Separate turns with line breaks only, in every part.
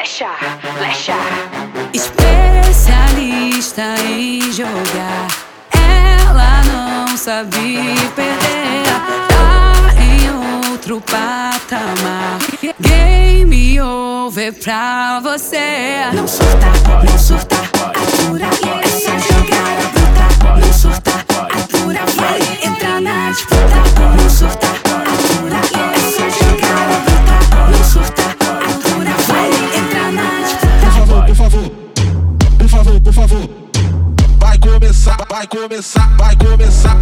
flecha, flecha.
Especialista em jogar, ela não sabe perder. Tá em outro patamar. Game over pra você.
Não surta, não surta, atura. É só jogar a bruta. Não surta, atura. Vai entrar na disputa. Não surta, atura. É só jogar a bruta. Não surta, atura. Vai entrar na disputa.
Por favor, por favor, por favor. Vai começar, vai começar, vai começar.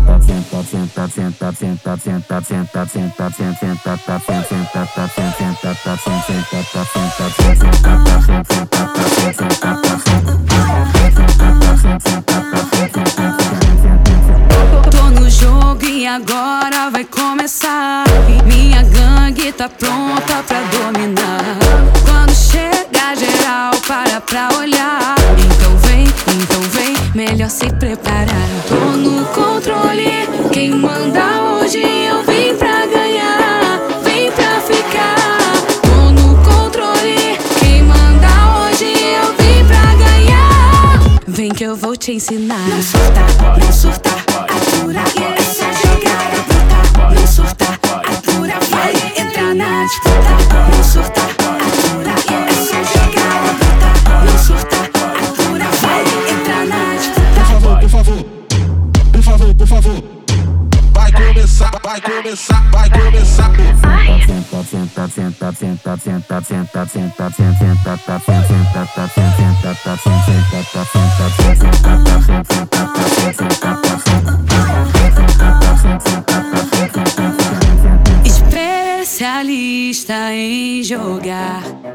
Tô no jogo e agora vai começar. Minha gangue tá pronta pra dominar. Quando chegar geral, para pra olhar. Então vem, melhor se preparar. Tô no controle, quem manda hoje eu vim pra ganhar. Vem pra ficar. Tô no controle, quem manda hoje eu vim pra ganhar. Vem que eu vou te ensinar.
Não surta, não surta, atura. É só jogar a bruta. Não surta, atura. Vai entrar na disputa. Não surta, atura. É só jogar a bruta. Não surta, atura. Vai entrar na disputa.
Por favor, por favor, por favor. Vai começar, vai começar, vai começar.
Especialista em jogar,